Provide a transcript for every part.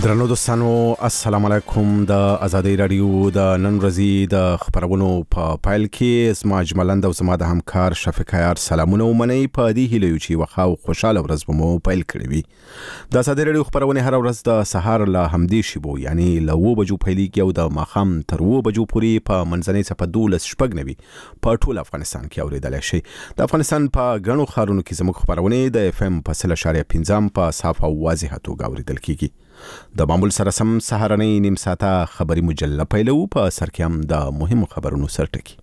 درنو دوستانو السلام علیکم د ازادي رادیو د نن ورځې د خبرونو په فایل کې اسما اجملند او زما د همکار شفیق عیار سلامونه ومني په دې هیله چې وخا او خوشاله ورځ به مو فایل کړی وي د ازادي رادیو خبرونه هر ورځ د سهار له همدې شیبو یعنی له 9 بجو پیلېږي او د ماخام تر 9 بجو پورې په منځنۍ صفه 12 شپږ نوي په ټول افغانستان کې اوریدل شي د افغانستان په غنو خارونو کې زموږ خبرونه د اف ام په 0.15 په صافه او واضحه توګه اوریدل کیږي د معمول سره سم سهارنۍ نیم ساعته خبري مجله پیلو په سر کې هم د مهمو خبرونو سرټکی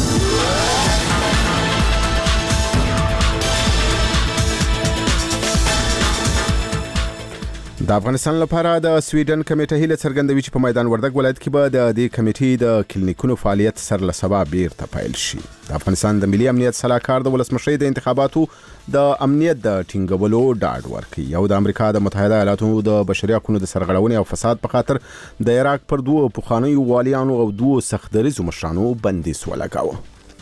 د افغانستان لپاره د سویډن کمیټه هیله څرګندوي چې په میدان وردګ ولایت کې به د دې کمیټې د کلینیکونو فعالیت سر له سبا بیرته پیل شي د افغانستان د ملي امنیت صلاحکار د ولسمشر د انتخاباتو د امنیت د ټینګولو ډاډ ورکړي او د امریکا د متحده ایالاتو د بشري حقوقو د سرغړونې او فساد په خاطر د عراق پر دوه پخوانیو والیانو او دوه سختدریزو مشرانو بندیز ولګاوه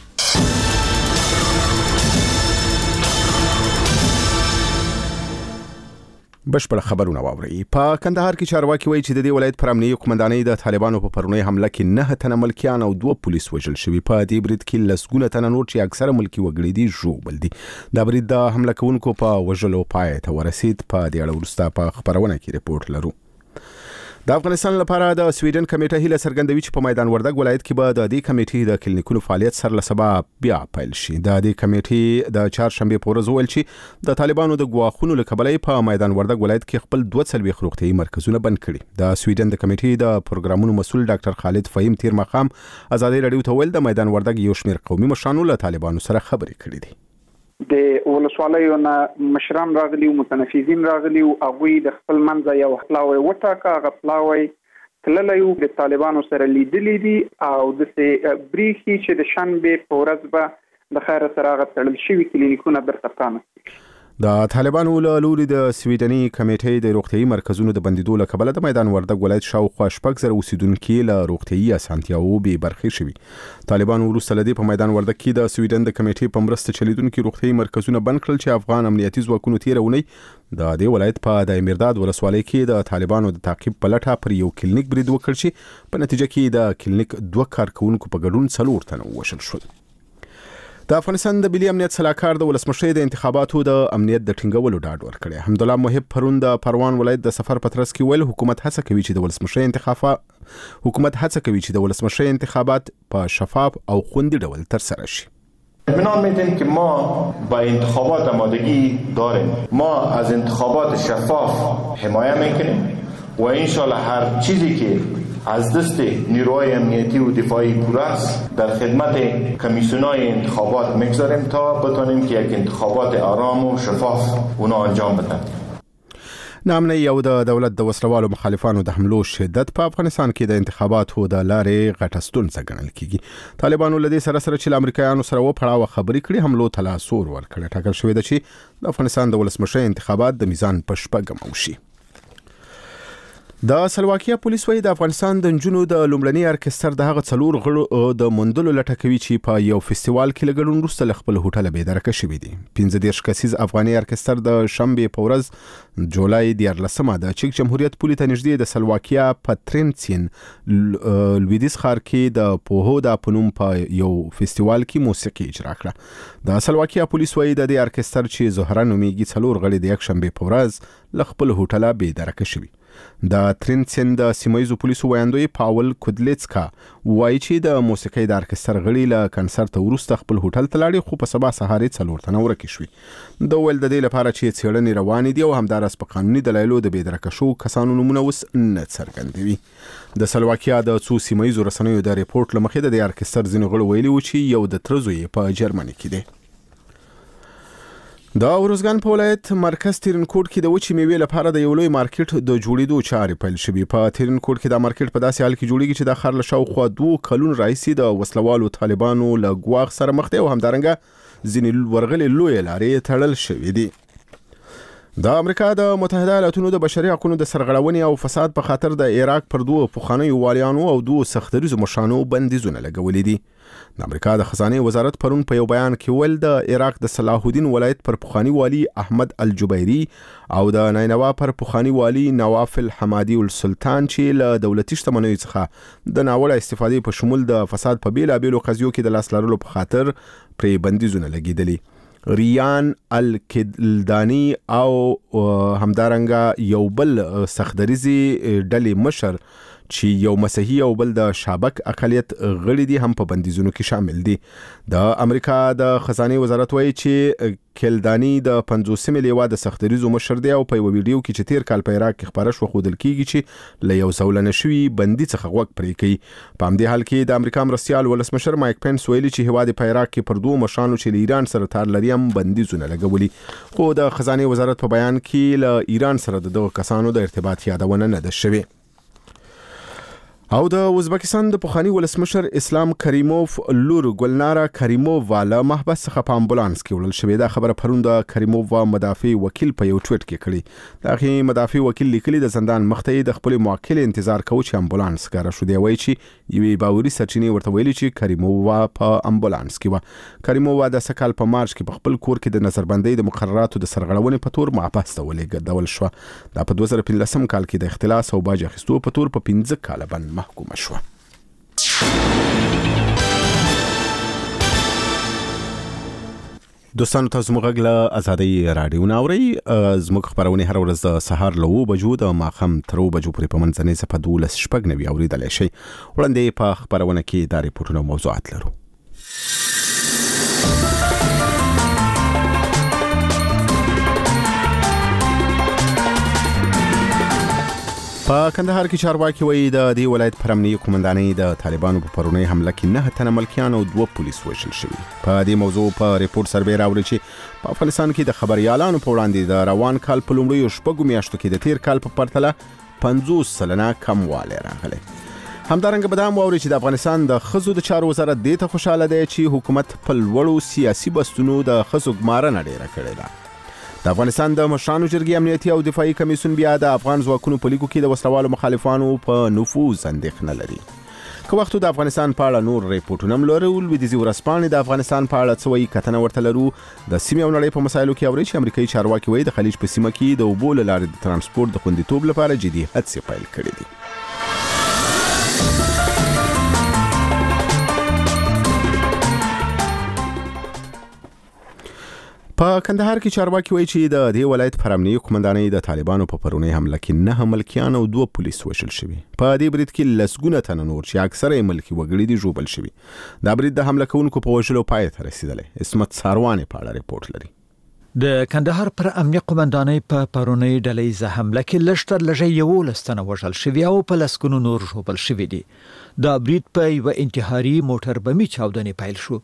بشپړ خبرونه واوري په کندهار کې چارواکي وایي چې د دې ولایت پر امنیتي قومندانۍ د طالبانو په پرونی حمله کې 9 تنه ملکیان او 2 پولیس وژل شوي په دې برید کې لسګونه تنه نور چې اکثره ملکی وګړي دي ژوبل دي د برید د حمله کوونکو په وژلو پای ته ورسید په دې اړه وروسته په خبرونه کې ریپورت لرو د افغانستان لپاره د سویډن کمیټه هیله څرګندوي چې په میدان وردګ ولایت کې به د دې کمیټې د کلینیکونو فعالیت سر له سبا بیا پیل شي د دې کمیټې د چهارشنبه په ورځ ویل چې د طالبانو د ګواښونو له کبله په میدان وردګ ولایت کې خپل 240 روغتيایي مرکزونه بند کړي د سویډن د کمیټې د پروګرامونو مسؤل ډاکټر خالد فهیم تیر مقام ازادي رادیو ته ویل د میدان وردګ یو شمېر قومي مشرانو له طالبانو سره خبرې کړې دي د ولسوالیو نه مشران راغلي او متنفذین راغلي او هغه د خپل منځ یو خپلاوي وټاکه غپلاوي تللیو د طالبانو سره لیدلې دي او د بریخي چې د شنبه په ورځ به د خیر سره غتړل شوی کلینیکونه برته پرانست د طالبانو له لوري د سویډني کمیټې د روغتيایي مرکزونو د بندیدو له کبله د میدان وردګ ولایت شاوخوا شپږ زره اوسیدونکو له روغتيایي اسانتیاوو بې برخې شوي طالبانو وروسته لدی په میدان وردګ کې د سویډن د کمیټې په مرسته چلیدونکو روغتيایي مرکزونه بند کړل چې افغان امنیتي ځواکونو تیرونی د دې ولایت په د امیرداد ولسوالۍ کې د طالبانو د تعقیب په لټه پر یو کلینیک برید وکړ چې په نتیجه کې د کلینیک 2 کارکونکو په ګډون 4 تنه وشل شول د افغانستان د ملي امنیت صلاحکار د ولسمشر د انتخاباتو د امنیت د ټینګولو ډاډ ورکړي حمدالله محب پرون د پروان ولایت د سفر پترس کې ویل حکومت هڅه کوي چې د ولسمشر انتخابات په شفاف او خوندي ډول ترسره شي اطمینان میدیم که ما با انتخابات آمادگی داریم ما از انتخابات شفاف حمایت میکنیم و انشالله هر چیزی که از دست نیروهای امنیتی و دفاعی پوره است در خدمت کمیسیونای انتخابات میگذاریم تا بتونیم که یک انتخابات آرام و شفاف اونا انجام بدن نامنه یو د دولت د وسلوالو مخالفانو د حملو شدت په افغانستان کې د انتخاباتو د لارې غټه ستونزه ګڼل کیږي طالبانو له دې سره چې امریکایانو سره وپړاو خبرې کړي حملو ته لاس ورکړي ټاکل شوې ده چې د افغانستان د ولسمشر انتخابات د میزان په شپږم وشي د سلواکیا پولیس وایي د افغانستان د نجونو د لومړني ارکستر د هغه 4 غړو د مندلو لټه کوي چې په یو فستیوال کې لګړون وروسته خپل هوټل به درکه شوی دي 15 کسیز افغاني ارکستر د شنبه په ورځ جولای 14 د چک جمهوریت پولیس ته نږدې د سلواکیا په ترنسین لویدیس ښار کې د پوهودا پنوم په یو فستیوال کې موسیقي اجرا کړه د سلواکیا پولیس وایي د دې ارکستر چې زهره نومیږي 4 غړي د یک شنبه په ورځ خپل هوټل به درکه شوی د ترنسین د سیمایزو پولیسو وایندوی پاول کودلیڅکا وایي چې د موسیقي د ارکستر غړي له کنسرت وروسته خپل هوټل ته لاړي خو په سبا سهار 4 تنه ورکې شوي د ول د دې لپاره چې څېړنې روانې دي او همدارس په قانوني دلایلو د بېدرکه شو کسانو نمونه وس نه څرګندوي د سلواکیا د څو سیمایزو رسنیو د ریپورت لمخې د ارکستر ځینې غړو ویلي و چې یو د ترزوی په جرمني کې دی د اورزګان په ولایت مرکز تیرنکوټ کې د وچې میوې لپاره د یو لوی مارکیټ د جوړېدو چارې پیل شوې په تیرنکوټ کې د مارکیټ په داسې حال کې جوړیږي چې د خار له شاوخوا 2 کلونو راهیسې د وسلوالو طالبانو له ګواښ سره مخ دي او همدارنګه ځینې ورغلې لوی لارې تړل شوې دي د امریکا د متحده ایالاتونو د بشري حقوقو د سرغړونې او فساد په خاطر د عراق پر دوه پخوانیو والیانو او دوه سختدریزو مشرانو بندیزونه لګولې دي. د امریکا د خزانه وزارت پرون په یو بیان کې ویل د عراق د صلاح الدین ولایت پر پخوانی والی احمد الجبیری او د نینوا پر پخوانی والی نواف الحمادي السلطان چې له دولتي شتمنیو څخه د ناوړه استفادې په شمول د فساد په بیلابیلو قضیو کې د لاس لرلو په خاطر پرې بندیزونه لګیدلي. ریان الکلدانی او همدارنګه یو بل سختدریزي ډلې مشر چې یو مسیحي او بل د شابک اقلیت غړي دي هم په بندیزونو کې شامل دي. د امریکا د خزانه وزارت وایي چې کلدانی د 50 لیوا د سختدریزو مشر دی او په یو ویډیو کې چې تیر کال په عراق کې خبره شو خودل کیږي چې له یو زولنه شوی بندي څخه غوږ پرې کوي. په همدې حال کې د امریکا مرستيال ولسمشر مایک پنس ویلي چې هواد په عراق کې پر دوه مشرانو چې له ایران سره تار لري هم بندیزونه لګولي. خو د خزانه وزارت په بیان کې له ایران سره دغه کسانو د ارتباط یادونه نه ده شوې. او د ازبکستان د پخوانی ولسمشر اسلام کریموف لور ګلناره کریمووا له محبس څخه په امبولانس کې وړل شوې. دا خبره پرون د کریمووا مدافع وکیل په یو ټویټ کې کړی. دا مدافع وکیل لیکلی د زندان مخته د خپل موکل انتظار کوي چې امبولانس ښکاره شو. دی وایي چې یوې باوري سرچینې ورته ویلي چې کریمووا په امبولانس کې و. کریمووا د سکهال په مارچ کې په خپل کور کې د نظربندۍ د مقرراتو د سرغړونې په تور محبس ته ولېږدول شو. دا په 2015 کال کې د اختلاس او باج اخیستو په تور په 15 کال باندې محکومه شو. دوستانو تاسو موږ له ازادي رادیو ناوري زموږ خبرونه هر ورځ د سهار له 9 بجو د ماخم تر 2 بجو پورې په منځنۍ صفه 12:09 اوریدلای شي. وړاندې په خبرونه کې د ریپورتونو موضوعات لرو. په کندهار کې چارواکي وایي د دې ولایت پر امنیتي قومندانۍ د طالبانو په پرونی حمله کې 9 تنه ملکیان او 2 پولیس وژل شوي. په دې موضوع په ریپورت سربېره راوړي چې په افغانستان کې د خبريالانو په وړاندې د روان کال په لومړیو شپږو میاشتو کې د تیر کال په پرتله 50% کموالی راغلی. همدارنګه به دا هم واوري چې د افغانستان د ښځو د چارو وزارت دې ته خوشاله دی چې حکومت په لوړو سیاسي بستونو د ښځو ګمارنه ډیره کړې ده. د افغانستان د مشرانو جرګې امنیتي او دفاعي کمیسیون بیا د افغان ځواکونو په لیکو کې د وسلوالو مخالفانو په نفوذ اندېښنه لري. که وخت د افغانستان په اړه نور ریپورتونه هم لرو. لویدیځي ورځپاڼې د افغانستان په اړه څه وایي کتنه ورته لرو. د سیمې او نړۍ په مسایلو کې اوري چې امریکایي چارواکي وایي د خلیج په سیمه کې د اوبو له لارې د ترانسپورت د خوندیتوب لپاره جدي هڅې پیل کړې دي. په کندهار کې چارواکي وایي چې د دې ولایت پر امنیتي قومندانۍ د طالبانو په پرونی حمله کې 9 ملکیان او 2 پولیس وژل شوي. په دې برید کې لسګونه تنه نور چې اکثره یې ملکي وګړي دي ژوبل شوي. دا برید د حمله کوونکو په وژلو پای ته رسیدلی. اسمت ساروانې په اړه ریپورت لري. د کندهار پر امنیتي قومندانۍ په پرونی ډلهیزه حمله کې لږتر لږه 11 تنه وژل شوي او په لسګونو نور ژوبل شوي دي. دا برید په یو انتحاري موټر بمي چاودنې پیل شو.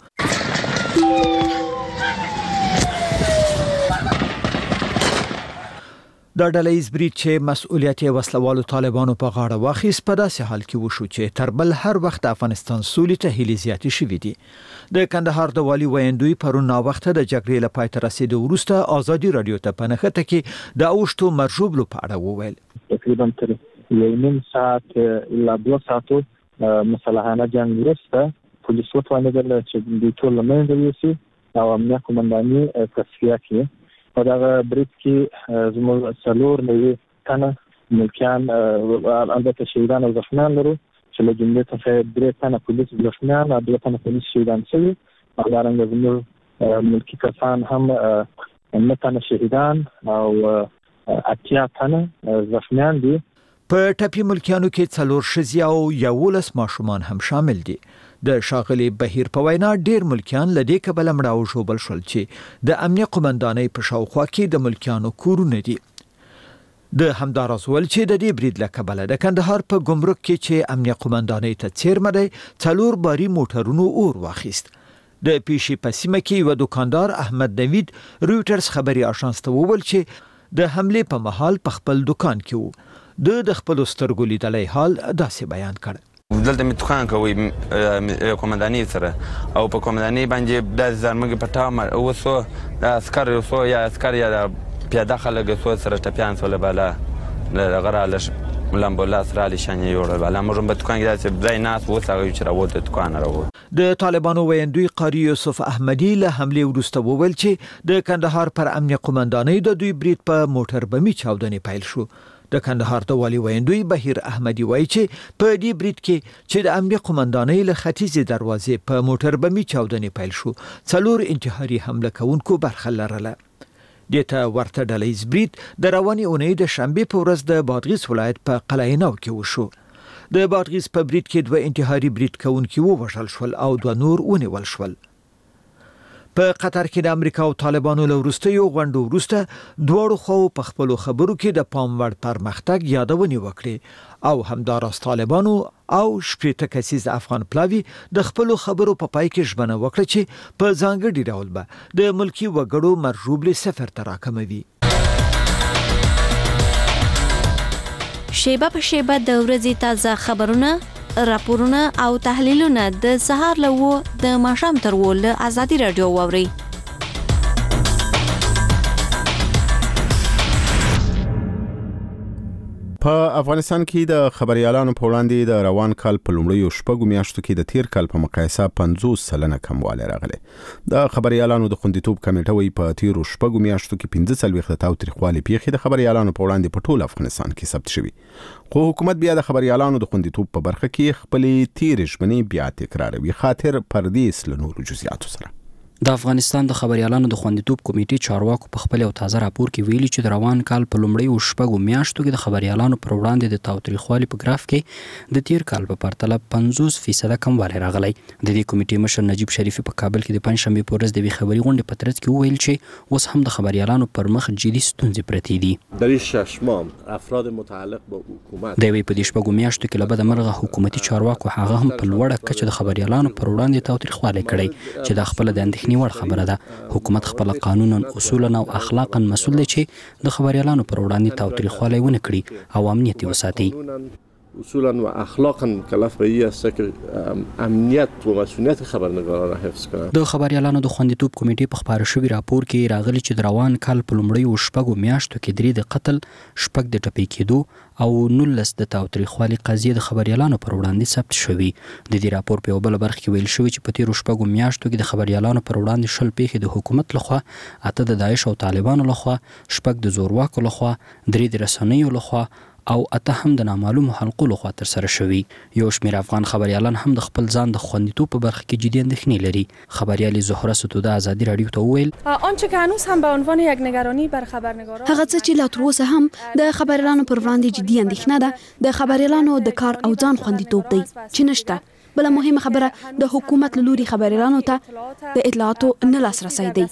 دا ډلهیز برید چې مسؤلیت وسلوالو طالبانو په غاړه واخیست په داسې حال کې وشو چې تر بل هر وخت د افغانستان سولې ته هیلې زیاتې شوې دي. د کندهار د والي ویندوی پرون ناوخته د جګړې له پای ته رسیدو وروسته ازادي رادیو ته په نښته کې د اوښتو مرجوبلو په اړه وویل. تقریبا تر 1.5 ساعت الا 2 ساعتو مسلحانه جنگ وروسته پولیس وتوانېدل چې د ټول منځ یوسي او امنیتي قومندانۍ تصفیه کړي. په دغه برید کې زموږ څلور نوي تنه ملکیان البته شهیدان او زخمیان لرو چې له جملې څخه 3 تنه پولیس زخمیان او 2 تنه پولیس شهیدان شوي. همدارنګه زموږ ملکي کسان هم 9 تنه شهیدان او 80 تنه زخمیان دي. په ټپي ملکیانو کې 4 ښځې او 11 ماشومان هم شامل دي. د شاغلي بهیر په وینا ډیر ملکیان له دې کبله مړه او ژوبل شول چې د امنیتي قومندانۍ په شاوخوا کې د ملکیانو کورونه دي. د همداراز ول چې د دې برید له کبله د کندهار په ګمرک کې چې امنیتي قومندانۍ ته څیرمه دی 4 باري موټرونو اور واخیست. د پیشي په سیمه کې یو دکاندار احمد نوید رويټرز خبري آژانس ته وویل چې د حمله په محل په خپل دکان کې وو. د خپل سترګو لیدلای حال داسې بیان کړ. دلته می دکان کوي قومندانۍ سره او په قومندانۍ باندې د زرمګ پټا اوسو د عسكر اوسو یا عسكر یا پیاده خلک څو سره ټپیان سول بالا دغه رالښ لامبولانس رالی شان یې یوړل بالا موږ هم په دوکان کې داسې ځای ناست اوس هغه چې راووت د دوکان راووت. د طالبانو ویندوی قاری یوسف احمدی له حملې وروسته وویل چې د کندهار پر امنیه قومندانۍ د دوی برید په موټر بمي چاودنې پیل شو. د کندهار د والي ویندوی بهیر احمدی وایي چې په دې برید کې چې د امنیه قومندانۍ له ختیځې دروازې په موټر بمي چاودنې پیل شو 4 انتحاري حمله کوونکو برخه لرله. دته ورته ډلهیز برید د رواني اونۍ د شنبه په ورځ د بادغیس ولایت په قلعه‌نو کې وشو. د بادغیس په برید کې 2 انتحاري برید کوونکي ووژل شول او 2 نور ونیول شول. په قطر کې د امریکا او طالبانو له وروستیو غونډو وروسته دواړو خو په خپلو خبرو کې د پام وړ پرمختګ یادونه وکړي او همداراز طالبانو او شپېته کسیز افغان پلاوی د خپلو خبرو په پای کې ژمنه وکړه چې په ځانګړي ډول به د ملکی وګړو مرجوب له صفر ته راکموي. شیبه په شیبه د ورځې تازه خبرونه، راپورونه او تحلیلونه د سهار له 9 د ماښام تر 10 له ازادي رادیو واوري. په افغانستان کې د خبريالانو په وړاندې د روان کال په لومړیو شپږو میاشتو کې د تیر کال په مقایسه 50% کموالی راغلی. د خبريالانو د خوندیتوب کمیټه وایي په تیرو شپږو میاشتو کې 45 تاوتریخوالي پیښې د خبريالانو په وړاندې په ټول افغانستان کې ثبت شوي. خو حکومت بیا د خبريالانو د خوندیتوب په برخه کې خپلې تیرې ژمنې بیا تکراروي. خاطر پردیس له نورو جزئیاتو سره. د افغانستان د خبريالانو د خوندیتوب کمیټې چارواکو په خپل یو تازه راپور کې ویلي چې د روان کال په لومړیو شپږو میاشتو کې د خبريالانو پر وړاندې د تاوتریخوالي په ګراف کې د تیر کال په پرتله 50% کموالی راغلی. د دې کمیټې مشر نجیب شریفي په کابل کې د پنځشنبه په ورځ د وی خبري غونډې په ترڅ کې وویل چې اوس هم د خبريالانو پر مخ جدي ستونزې پرتې دي. در این 6 ماه افراد متعلق به حکومت د وی په دې شپږو میاشتو کې لبد مرغه حکومتي چارواکو هغه هم په لوړه کچه د خبريالانو پر وړاندې تاوتریخوالي کړی چې د خپل د اندېښنې وړ خبره ده. حکومت خپل قانونا اصولا او اخلاقا مسؤل دی چې د خبريالانو پر وړاندې تاوتریخوالی ونه کړي او امنیت وساتي. اصولا و اخلاقا کلف به این است که امنیت و مسئولیت خبرنگاران را حفظ کنند. د خبريالانو د خوندیتوب کمیټې په خبره شوی راپور کې راغلی چې د روان کال په لومړیو شپږو میاشتو کې 3 د قتل، 6 د ټپي کېدو او 19 د تاوتریخوالي قضیې د خبريالانو پر وړاندې ثبت شوي. د دې راپور په بل برخه کې ویل شوی چې په تیرو شپږو میاشتو کې د خبريالانو پر وړاندې 10 پیښې د حکومت لخوا، 8 د داعش او طالبانو لخوا، 6 د زورواکو لخوا، 3 د رسنیو لخوا او 8 هم د نامعلومو حلقو لخوا تر سره شوي. یو شمېر افغان خبريالان هم د خپل ځان د خوندیتوب په برخه کې جدي اندېښنې لري. خبريالي زهره ستوده ازادي رادیو ته وویل آنچه که هنوز هم به عنوان یک نگرانی بر خبرنگاران هغه څه چې لا تر اوسه هم د خبريالانو پر وړاندې جدي اندېښنه ده د خبريالانو د کار او ځان خوندیتوب دی چې نشته. بل مهمه خبره د حکومت لوري خبريالانو ته د اطلاعاتو نه لاسرسي دی.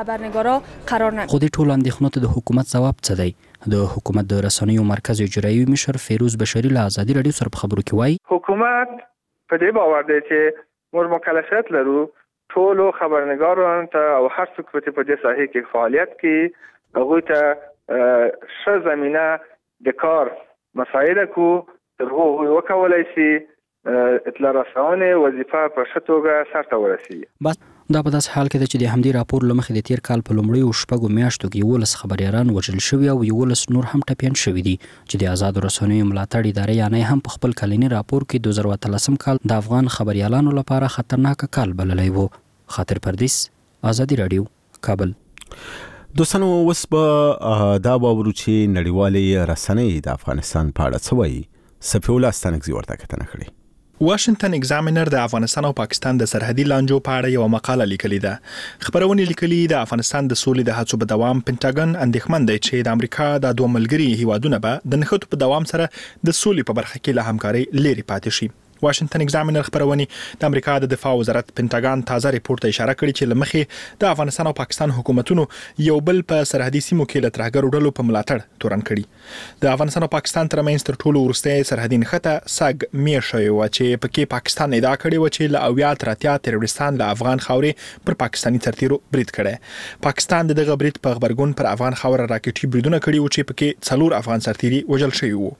خو د ټولو اندېښنو ته د حکومت ځواب څه دی؟ د حکومت د رسنیو مرکز اجرایي مشر فیروز بشری له ازادي رادیو سره په خبرو کې وایي حکومت په دې باور دی چې موږ مکلفیت لرو ټول خبرنگارانو ته او هر څوک چې په دې ساحه کې فعالیت کوي هغه ته ښه زمينه د کار مساعده کو تر هغه وکولای شي اطلاع رسونه وظیفه په ښه توګه سرته ورسیږي. بس دا په داس حال کې چې د همدې راپور لمخې د تیر کال په لومړیو شپږو میاشتو کې 11 خبريالان وژل شوي او 11 نور هم ټپیان شوي دي چې د آزاد رسنیو ملاتړ ادارې یعنی هم په خپل کلنی راپور کې 2013 کال د افغان خبريالانو لپاره خطرناک کال بللی وو. خاطر پردیس، ازادي رادیو، کابل. دوستانو اوس به دا باور چې نړیوالې رسنۍ د افغانستان په اړه څه وایي. صفي الله ستانکزي ورته کتنه کړې. واشنگټن ایگزامینر د افغانستان او پاکستان د سرحدي لانجو په اړه یو مقاله لیکلې ده. خبرونه لیکلي د افغانستان د سولې د هڅو په دوام پینټاګن اندېښمن دی چې د امریکا د دوه ملګري هیوادونه به د نښتو په دوام سره د سولې په برخه کې له همکارۍ لري پاتې شي. واشنگټن ایگزامینر خبرونه د امریکا د دفاع وزارت پینټاګن تازه ریپورت ته اشاره کړې چې لمخې د افغانستان او پاکستان حکومتونو یو بل په سرحدي سیمو کې له ترهګرو ډلو په ملاتړ تورن کړي. د افغانستان او پاکستان ترمنځ تر ټولو وروستۍ سرحدي نښته سګ میاشتې و چې پکې پاکستان ادعا کړې و چې له 80 تروریستان له افغان خاورې پر پاکستاني سرتیرو برید کړي. پاکستان دغه برید په خبرګون پر افغان خاور راکټي بریدونه کړي و چې پکې 4 افغان سرتیري وژل شوي وو.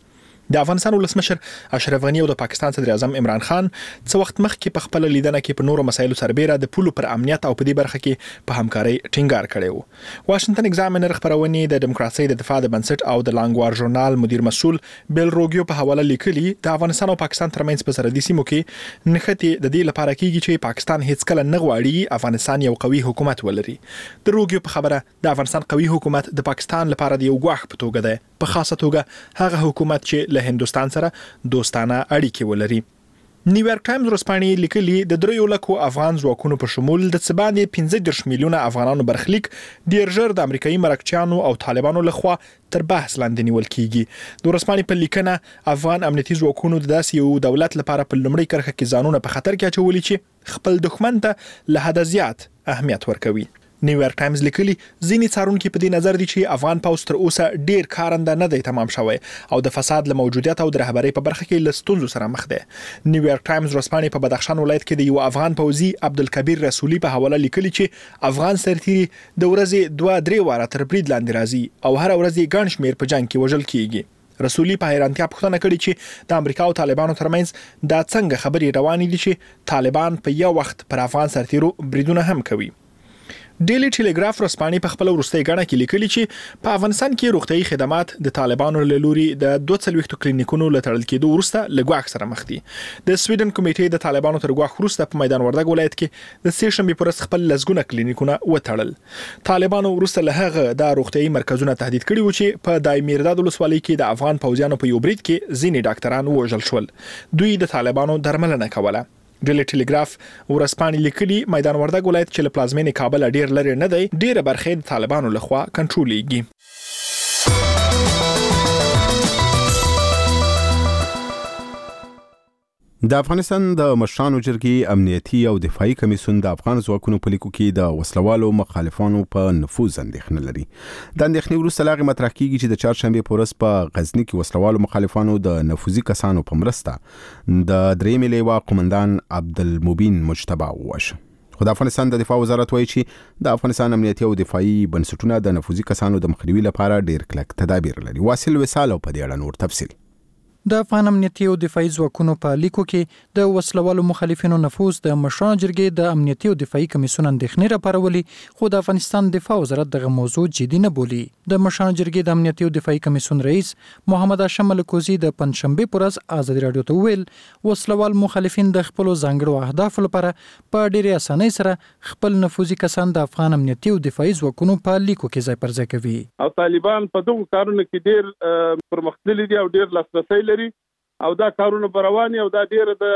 د افغانستان ولسمشر اشرف غنی او د پاکستان صدر اعظم عمران خان څو وخت مخکې په خپل لیدنه کې په نورو مسایلو سربېره د پولو پر امنیت او په دې برخه کې په همکاري ټینګار کړی و. واشنگټن ایگزامینر خبرونه د دیموکراسي د دفاع د بنسټ او د لانګوار ژورنال مدیر مسؤل بیل روګیو په حواله لیکلي د افغانستان او پاکستان ترمنځ په سرحدي سیمو کې نښتې د دې لپاره کېږي چې پاکستان هیڅ کله نه غواړي افغانستان یو قوي حکومت ولري. د روګیو په خبره د افغانستان قوي حکومت د پاکستان لپاره د یو ګواښ په توګه ده، په خاصه توګه هغه حکومت چې له هندستان سره دوستانه اړیکې ولري. نیویارک ټایمز ورسپانې لیکلي د 3 لکو افغان ځواکونو په شمول د څبانې 15 میلیونه افغانانو برخلیک ډیر ژر د امریکایي مرکچیانو او طالبانو لخوا تر بحث لاندې نیول کیږي. د ورسپانې په لیکنه افغان امنیتي ځواکونو د داسې یو دولت لپاره په لومړی کرښه کې ځانونه په خطر کې اچولي چې خپل دښمن ته له حد زیات اهمیت ورکوي. نیویارک ټایمز لیکلي ځینې څارونکو په دې نظر دي چې افغان پوځ تر اوسه ډیر کارنده نه دی تمام شوی او د فساد له موجودیت او د رهبرۍ په برخه کې له ستونزو سره مخ دی. نیویارک ټایمز ورسپانې په بدخشان ولایت کې د یو افغان پوځي عبدالکبیر رسولي په حواله لیکلي چې افغان سرتیري د ورځې 2-3 واره تر برید لاندې راځي او هر ورځ ګڼ شمیر په جنگ کې وژل کیږي. رسولي په حیرانتیا پوښتنه کړې چې د امریکا او طالبانو ترمنځ دا څنګه خبرې روانې دي چې طالبان په یو وخت پر افغان سرتیرو بریدونه هم کوي. ډیلی ټیلیګراف ورسپانې په خپل وروستۍ غاڼه کې لیکلي چې په افغانستان کې روغتيایي خدمات د طالبانو له لوري د 42 کلینیکونو له تړل کېدو وروسته له ګواښ سره مخ دي. د سویډن کمیټې د طالبانو تر ګواښ وروسته په میدان وردګ ولایت کې د سېشنبې پر ورځ خپل لزګونه کلینیکونه وتړل. طالبانو وروسته له هغه د روغتيایي مرکزونو تهدید کړي و چې په دایمیرداد ولسوالۍ کې د افغان پوځیانو په یو برید کې ځینې ډاکټران وژل شول. دوی د طالبانو درملنه کوله. ډیلی ټیلیګراف ورسپانې لیکلي میدان وردګ ولایت چې له پلازمینې کابل ډیر لري نه دی، ډیره برخه د طالبانو لخوا کنټرولېږي. د افغانستان د مشرانو جرګې امنیتي او دفاعي کمیسیون د افغان ځواکونو په لیکو کې د وسلوالو مخالفانو په نفوذ اندېښنه لري. د اندېښنې وروسته لاغې مطرح کیږي چې د چهارشنبې په ورځ په غزني کې وسلوالو مخالفانو د نفوذي کسانو په مرسته د 3 لیوا قومندان عبدالمبین مجتبی ووژل. خو د افغانستان د دفاع وزارت وایي چې د افغانستان امنیتي او دفاعي بنسټونه د نفوذي کسانو د مخنیوي لپاره ډیر کلک تدابیر لري. واصل وصال په دې اړه نور تفصیل. د افغان امنیتي او دفاعي ځواکونو په لیکو کې د وسلوالو مخالفینو نفوذ د مشرانو جرګې د امنیتي او دفاعي کمیسیون اندېښنې راپارولې، خو د افغانستان دفاع وزارت دغه موضوع جدي نه بولي. د مشرانو جرګې د امنیتي او دفاعي کمیسیون رئیس محمد هاشم ملکوزي د پنځشنبې پر ورځ ازادي راډیو ته وویل وسلوال مخالفین د خپل ځانګړو اهدافو لپاره په ډېرې اسانۍ سره خپل نفوذي کسان د افغان امنیتي او دفاعي ځواکونو په لیکو کې ځای پر ځای کوي. او طالبان په دغه کارونو کې ډېر پرمختللي دي او ډېر لاسرسي لري او دا کارونه رواني او دا ډېر د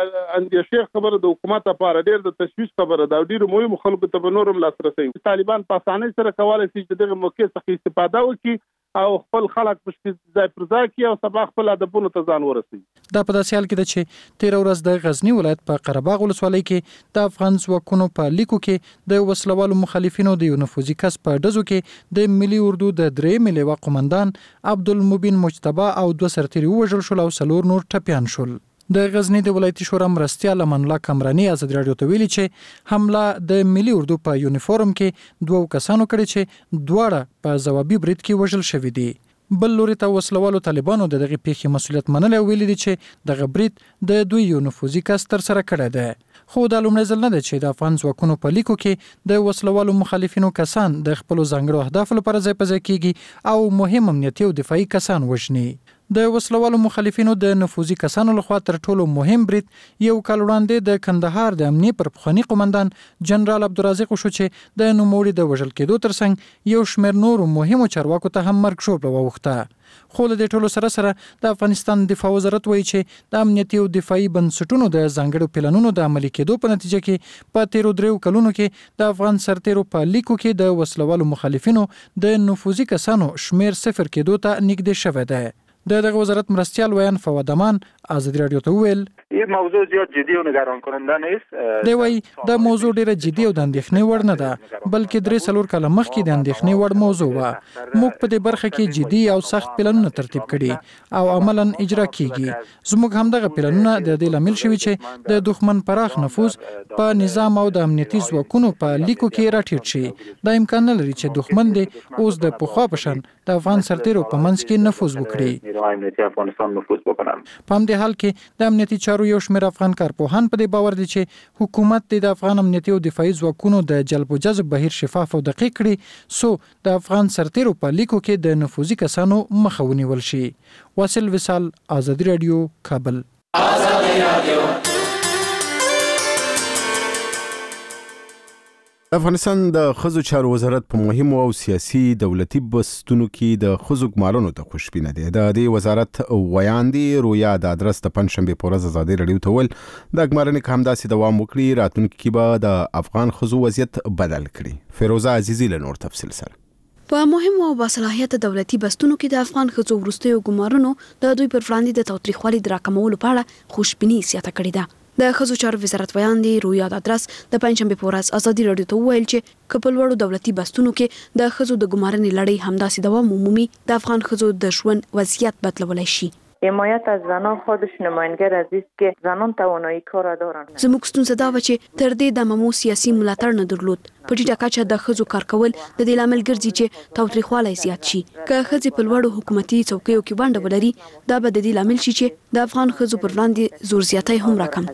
اندیشې خبره د حکومت لپاره ډېر د تشویش خبره دا ډېر مهم خلکو ته نورم لاسرسي. طالبان په اسانۍ سره کولای شي چې دغه موقع څخه استفاده وکړي او خپل خلک په ځای پر ځای کې او سبا خپل هدفونو ته ځان ورسوي. دا په داسې حال کې ده چې 13 ورځ د غزنی ولایت په قره باغ ولسوالۍ کې د افغان ځواکونو په لیکو کې د وسلوالو مخالفینو د یو نفوذي کس په ډزو کې د ملي اردو د 3 لیوا قومندان عبدالمبین مجتبی او 2 سرتیري وژل شول او 4 نور ټپیان شول. د غزنی د ولایتي شورا مرستیال امان الله کمرانی ازادي راډیو ته ویلي چې حمله د ملي اردو په یونیفورم کې 2 کسانو کړي چې دواړه په ځوابي برید کې وژل شوي دي. بل لوري ته وسلوالو طالبانو د دغه پیښې مسولیت منل او ویلي دي چې دغه برید د دوی یو نفوذي کس تر سره کړی دی. خو دا لومړی ځل نه دی چې د افغان ځواکونو په لیکو کې د وسلوالو مخالفینو کسان د خپل ځانګړو اهدافو لپاره ځای په ځای کیږي او مهم امنیتي او دفاعي کسان وژني. د وسلوالو مخالفینو د نفوذي کسانو لخوا تر ټولو مهم برید یو کال وړاندې د کندهار د امنیه پر پخوانی قومندان جنرال عبدالرزاق شو چې د نوموړي د وژل کېدو ترڅنګ یو شمېر نورو مهمو چارواکو ته هم مرګ ژوبله واوښته. خو له دې ټولو سره د افغانستان دفاع وزارت وایي چې د امنیتي او دفاعي بنسټونو د ځانګړو پلانونو د عملي کېدو په نتیجه کې په 13 کلونو کې د افغان سرتیرو په لیکو کې د وسلوالو مخالفینو د نفوذي کسانو شمیر 0 کېدو ته نږدې شوی دی. دغه وزارت مرستیال ویان فواد امان ازادي راډیو ته وویل این موضوع زیاد جدی و نگران کننده نیست. دی وایي دا موضوع ډیره جدي او د اندېښنې وړ نه ده، بلکې 3-4 کاله مخکې د اندېښنې وړ موضوع وه. موږ په دې برخه کې جدي او سخت پلانونه ترتیب کړي او عملاً اجرا کیږي. زموږ همدغه پلانونه د دې لامل شوي چې د دښمن پراخ نفوذ په نظام او د امنیتي ځواکونو په لیکو کې راټیټ شي. دا امکان نه لري چې دښمن دې اوس د پخوا په شان د افغان سرتیرو په منځ کې نفوذ وکړي. امنیتي افغانستان نفوذ وکړم. په همدې حال کې د امنیتي چارو یو شمېر افغان کارپوهان په دې باور دي چې حکومت د افغان امنیتي او دفاعي ځواکونو د جلب او جذب بهیر شفاف او دقیق کړي سو د افغان سرتیرو په لیکو کې د نفوذي کسانو مخه ونیول شي. واصل وصال، آزادي رادیو، کابل. آزادي رادیو. افغانستان د ښځو چارو وزارت په مهمو او سیاسي دولتي بستونو کې د ښځو ګمارنو ته خوشبینه دی. د دې وزارت ویاندې رویا د ادرس د پنځشنبې په ورځ ازادي رادیو ته ویل د ګمارنې که همداسې دوام وکړي راتلونکي کې به د افغان ښځو وضعیت بدل کړي. فیروزه عزیزي له نور تفصیل سره. په مهمو او باصلاحیت دولتي بستونو کې د افغان ښځو وروستیو ګمارنو د دوی پر وړاندې د تاوتریخوالي د راکمولو په اړه خوشبیني زیاته کړې ده. د ښځو چارو وزارت ویاندې رویا د ادرس د پنځشنبې په ورځ ازادي رادیو ته وویل چې که په لوړو دولتي بستونو کې د ښځو د ګمارنې لړۍ همداسې دوام ومومي د افغان ښځو د ژوند وضعیت بدلولی شي. حمایت از زنان خودش نماینده است که زنان توانایی کار دارند. زموږ ستونزه دا و چې تر دې د ممو سیاسي ملاتړ نه درلود. په ټیټه کچه د ښځو کار کول د دې لامل ګرځي چې تاوتریخوالی زیات شي. که ښځې په لوړو حکومتي څوکیو کې ونډه ولري دا به د دې لامل شي چې د افغان ښځو پر وړاندې زور زیاتی هم راکم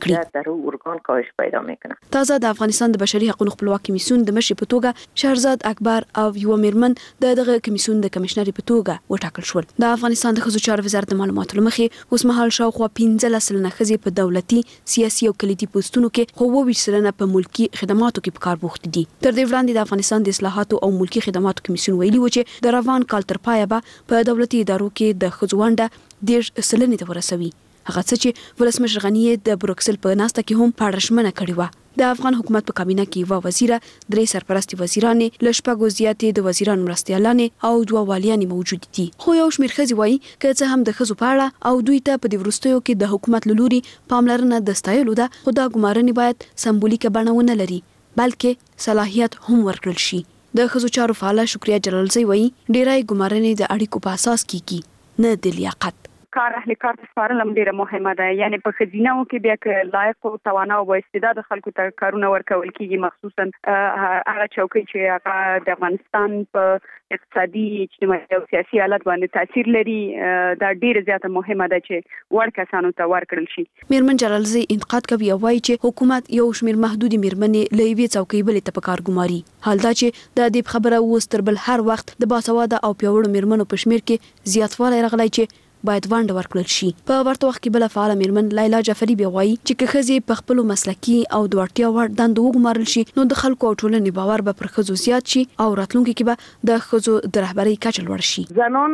کړي. تازه د افغانستان د بشري حقوقو خپلواک کمیسیون د مشر په توګه شهرزاد اکبر او یو میرمن دغه کمیسیون د کمشنر په توګه وټاکل شول. د افغانستان د ښځو چارو وزارت د معلوماتو لمخې اوس مهال شاوخوا 15 سلنه ښځې په دولتي سیاسي او کلیدي پوسټونو کې خو 20 سلنه په ملکی خدماتو کې په کار بوخت دي. تر دې وړاندې د افغانستان د اصلاحاتو او ملکی خدماتو کمیسیون ویلي و چې د روان کال تر پایه به په دولتي ادارو کې د ښځو ونډه 10 سلنې ته ورسوي. هغه څه چې ولسمشر غنی د بروکسل په ناسته کې هم پاړشمنه کړې و. د افغان حکومت په کابینه کې یو وزیره، 3 سرپرستي وزیرانې، لشپږو زیاتې د وزیرانو مرستیالانې او 2 والیانې موجود دي. خو یو شمېر ښځې وایي که څه هم د ښځو په اړه او دوی ته په دې وروستیو کې د حکومت له لوري پاملرنه د ستایلو ده، خو دا ګمارنې باید سمبولیکه بڼه ونه لري بلکې صلاحیت هم ورکړل شي. د ښځو چارو فعاله شکریا جلالزی وایي ډیری ګمارنې د اړیکو په اساس کیږي نه د لیاقت. کار اهل کار سپارل هم ډیره مهمه ده. یعنی په خزینه‌و کې بیا که لایق او توانا او استعداد خلکو ته کارونه ورکول کیږي، مخصوصا هغه چوکۍ چې هغه د افغانستان په اقتصادي، اجتماعي او سیاسي حالت باندې تاثیر لري، دا ډیره زیاته مهمه ده چې وړ کسانو ته ورکړل شي. میرمن جلالزی انتقاد کوي او وایي چې حکومت یو شمېر محدودي میرمنې له یوې څوکۍ بلې ته په کار ګماري. حال دا چې د دې خبره اوس تر بل هر وخت د باسواده او پیاوړو میرمنو په شمېر کې زیاتوالی راغلی چې باید ونډه ورکړل شي. په ورته وخت کې بل فعال میرمن لیلا جعفری بیا وایي چې که ښځې په خپلو مسلکي او د وړتیا وړ دندو وګمارل شي نو د خلکو او ټولنې باور به پر ښځو زیات شي او راتلونکي کې به د ښځو د رهبرۍ کچه لوړ شي. زنان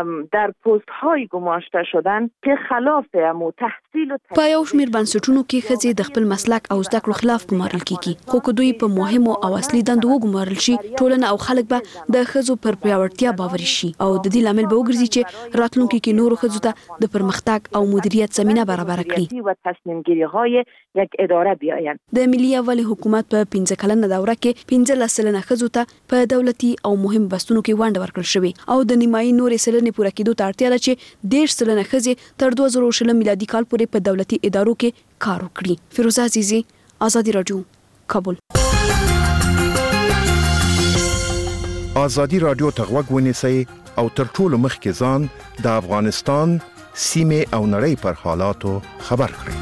در پست‌های گماشته شدن که خلاف امو تحصیل و په یو شمېر بنسټونو کې ښځې د خپل مسلک او زده کړو خلاف ګمارل کیږي، خو که دوی په مهمو او اصلي دندو وګمارل شي ټولنه او خلک به د ښځو پر پیاوړتیا باوري شي او د دې لامل به وګرځي چې راتلونکي کې نورو ښځو ته د پرمختګ او مدیریت زمینه برابر کړي و تصمیم گیری های یک اداره بیاین. د ملي اول حکومت په 15 کلنه دوره کې 15 سلنه ښځو ته په دولتي او مهم بستونو کې ونډه ورکړل شوې او د نیمایي نورې سلنې پوره کېدو ته اړتیا ده چې 10 سلنه ښځې تر 2020 میلادي کال پورې په دولتي ادارو کې کار وکړي. فیروزه عزیزي، آزادي رادیو، کابل. آزادي رادیو ته غوږ ونیسئ او تر ټولو مخکې ځان د افغانستان سیمه او نړۍ پر حالاتو خبر کړئ.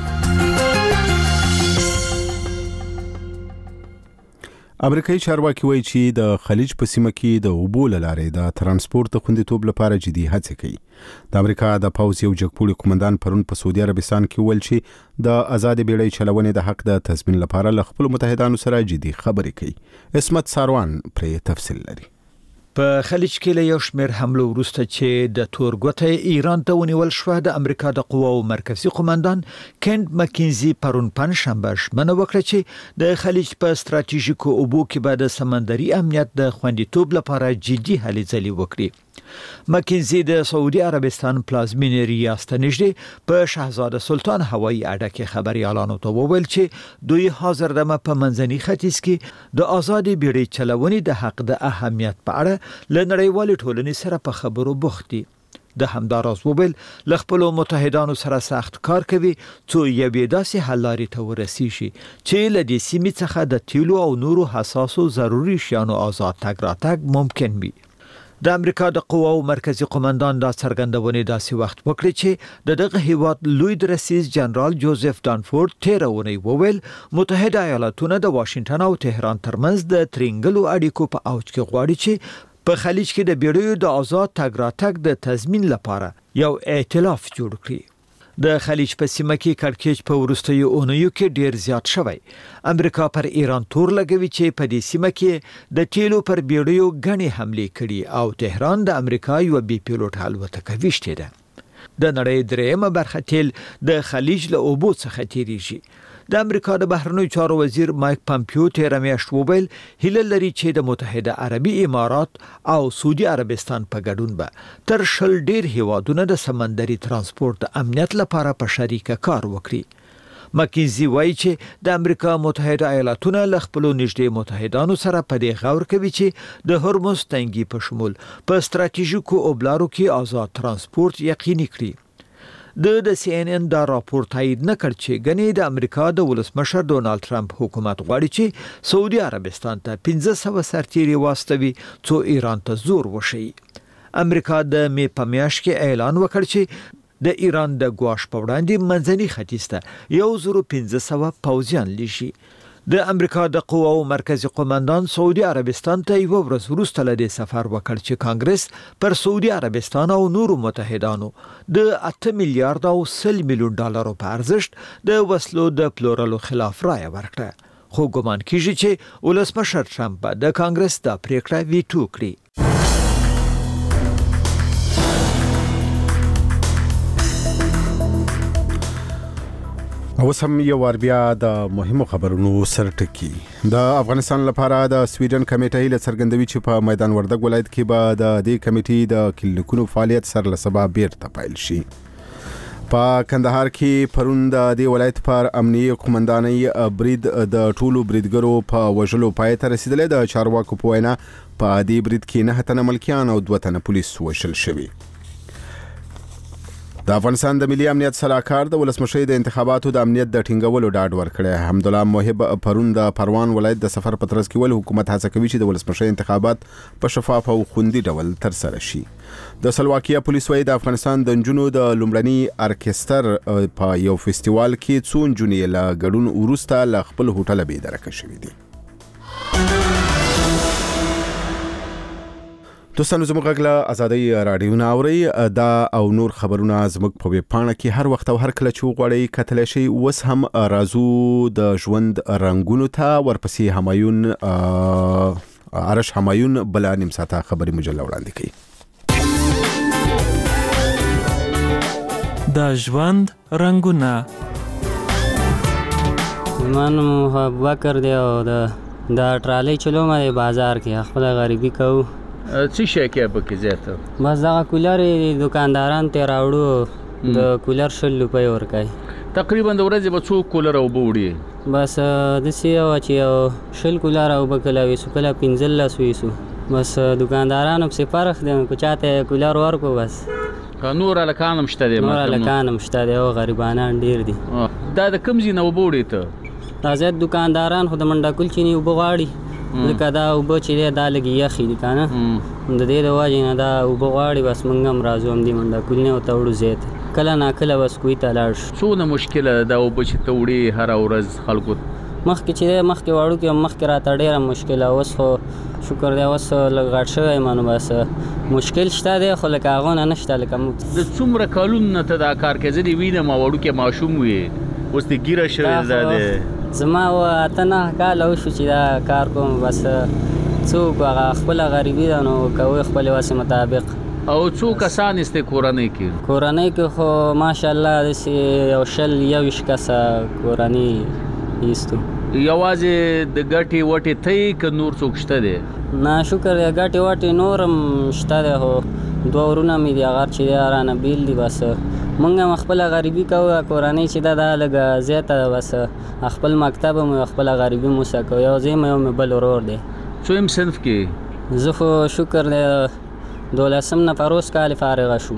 امریکایي چارواکي وایي چې د خلیج په سیمه کې د اوبو له لارې د ترانسپورت د خوندیتوب لپاره جدي هڅې کوي. د امریکا د پوځ یو جګپوړي قومندان پرون په سعودي عربستان کې ویل چې د آزاد بیړۍ چلونې د حق د تضمین لپاره له خپل متحدانو سره جدي خبرې کوي. اسمت ساروان پرې تفصیل لري. په خلیج کې له یو شمېر حملو وروسته چې د تورګوتې ایران ته ونیول شو، د امریکا د قواو مرکزی قومندان کینټ مکینزي پرون پنځشنبه ژمنه وکړه چې د خلیج په ستراتیژیکو اوبو کې به د سمندري امنیت د خوندیتوب لپاره جدي هلې ځلې وکړي. مکینزي د سعودي عربستان پلازمینې ریاض ته نږدې په شاهزاده سلطان هوایي اډه کې خبريالانو ته وویل چې دوی حاضر دمه په منځني ختیځ کې د آزاد بیړۍ چلونې د حق د اهمیت په اړه له نړیوالې ټولنې سره په خبرو بوخت دي. د همداراز وویل له خپل متحدانو سره سخت کار کوي څو یوې داسې حل لارې ته ورسیږي چې له دې سیمې څخه د تیلو او نورو حساسو ضروري شیانو آزاد تګ راتګ ممکن وي. د امریکا د قواو مرکزی قومندان دا څرګندونې داسې وخت وکړي چې دغه هیواد لوی درسیز جنرال جوزف دانفورد تیرونی وویل متحده ایالاتونه د واشنگټن او تهران ترمنځ د ترینګلو اړیکو په اوج کې غواړي چې په خلیج کې د بیړیو د آزاد تګ راتګ د تضمین لپاره یو ائتلاف جوړ کړي. د خلیج په سیمه کې کړکېچ په وروستیو اونیو کې ډیر زیات شوی. امریکا پر ایران تور لګوي چې په دې سیمه کې د تیلو پر بیړیو غني حمله کړي او تهران د امریکا یو بي پیلوټ الوتکه ویشته ده. د نړۍ درېمه برخه تیل د خلیج له اوبو څخه تیریږي. د امریکا د بهرنیو چارو وزیر مایک پامپیو تیر میاشت وویل هیله لري چې د متحده عربي امارات او سعودي عربستان په ګډون به تر شل ډیر هیوادونه د سمندري ترانسپورت د امنیت لپاره په شریکه کار وکړي. مکینزي وایي چې د امریکا متحده ایالاتونه له خپلو نږدې متحدانو سره په دې غور کوي چې د هرمز تنګي په شمول په ستراتیژیکو اوبلارو کې آزاد ترانسپورت یقیني کړي. د CNN دا راپور تایید نکړ چې غني د امریکا د ولسمشر ډونالد ټرمپ حکومت غواړي چې سعودي عربستان ته 1500 سرتیري واستوي څو ایران ته زور وشي. امریکا د می په میاشت کې اعلان وکړ چې د ایران د ګواښ په وړاندې منځني ختیځ ته 1500 پوځیان لیشي. د امریکا د قواو مرکزی قومندان سعودي عربستان ته یو ورځ وروسته له دې سفر وکړ چې کانګرس پر سعودي عربستان او نورو متحدانو د 8 میلیارډ او 100 میلیون ډالرو په ارزښت د وسلو د پلورلو خلاف رائے ورکړه. خو ګمان کیږي چې ولسمشر ټرمپ د کانګرس د پریکړه ویټو کړي. اوس هم یو ور بیا د مهمو خبرونو سرټکی. د افغانستان لپاره د سویډن کمیټې له څرګندوي چې په میدان وردګ ولایت کې به د دې کمیټې د کلینیکونو فعالیت سره له سبا بیرته پیل شي. په کندهار کې پرون د دې ولایت پر امنیه قومندانۍ برید د ټولو بریدګرو په وژلو پای ته رسیدلې. د چارواکو په وینا په دې برید کې 9 تنه ملکیان او 2 تنه پولیس وژل شوي. د افغانستان د ملي امنیت صلاحکار د ولسمشر د انتخاباتو د امنیت د ټینګولو ډاډ ورکړی. حمدالله موهب پرون د پروان ولایت د سفر په ترڅ کې ول حکومت هڅه کوي چې د ولسمشر انتخابات په شفاف او خوندي ډول ترسره شي. د سلواکیا پولیس وایي د افغانستان د نجونو د لومړني ارکستر په یو فستیوال کې څو نجونې له ګډون وروسته له خپل هوټل بېدرکه شوي دي. دوستانو زموږ غږ له ازادۍ راډیو نه اورئ. دا او نور خبرونه زموږ په ویب پاڼه کې هر وخت او هر کله چې وغواړئ کتلی شئ. اوس هم راځو د ژوند رنګونو ته. ورپسې عرش همایون بله نیم ساعته خبري مجله وړاندې کوي. د ژوند رنګونه. زما نوم ابوبکر دی او د ټرالۍ چلوم د بازار کې خپل غریبي کوو. څه شي کې به کې زیاته بس دا کولر دکانداران ته راوړو د کولر 100 روپۍ ورکای. تقریبا د ورځې به څو کولر او بوړي بس د سی او چې 100 کولر او بکلا ویسو کله 15 ویسو. بس دکاندارانو په فرق دی کو چاته کولر ورکو. بس نور الکانم شته دی. نور الکانم شته دی او غریبانان ډیر دي. دا د کوم ځای نه وبوړي ته تازه دکانداران خو د منډکل چینی وبغاړي لکه دا وبو چې دا لګي یخي دي کنه د دې د واجب نه دا وبغاړي. بس موږ هم راځو هم دې منډکل نه وتاوړو زیات کله نا کله بس کوی ته لاړ شو. څونه مشکله دا وبو چې توړي هر ورځ خلکو مخکې چې مخکې واړو کې مخکې راته ډیره مشکله. اوس خو شکر دی اوس لږ غټ شوی مانو. بس مشکل شته دی خو لکه هغه نه نشته. لکه د څومره کلونو ته دا کار کوي؟ زه دې وینم واړو کې ماشوم وي اوس دې ګیره شوی زده. زما اتنه کال شو چې دا کار کوم. بس څوک هغه خپل غریبي ده نو کوي خپل واسه مطابق. او څو کسان است کورنۍ کې؟ کورنۍ کې خو ماشاءالله د یو شل یو کسه کورنۍ ایستو. یوازې د ګټي وټي ته ک نور څوک شته دی؟ نه شکر دی ګټي وټي نورم شته دی. هو 2 ورونه مې دی هغه چې رانه بیل دی. بس مونږ هم خپل غریبي کوو. کورنۍ چې دا لږ زیاته بس خپل مکتب مو خپل غریبي مو سکو. یو ځای مې بل ورور دی. څوم صنف کې؟ زه خو شکر دی 12 نه پروس کال فارغ شوم.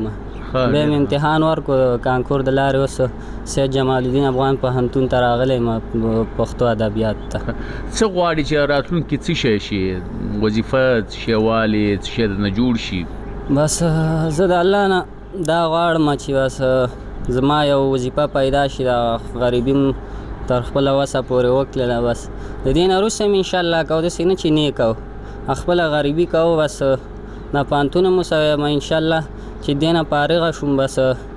بیا مې امتحان ورکو کانکور د لارې اوس سید جمال الدین افغان پوهنتون ته راغلی یم پښتو ادبیات ته. څه غواړي چې راتلونکي څه شی شي؟ وظیفه څه شی والي څه شی درنه جوړ شي؟ بس زه د الله نه دا غواړم چې بس زما یو وظیفه پیدا شي د غریبي تر خپله وسه پورې وکړله. بس د دې نه وروسته مې انشاءالله کو داسې نه چې نیک او خپله غریبي کوو بس نه پوهنتون مو سوی یم انشاءالله چې دې نه فارغه شوم بس